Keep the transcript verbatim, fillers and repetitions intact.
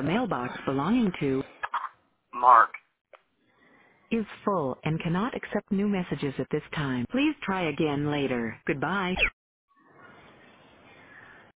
The mailbox belonging to Mark. is full and cannot accept new messages at this time. Please try again later. Goodbye.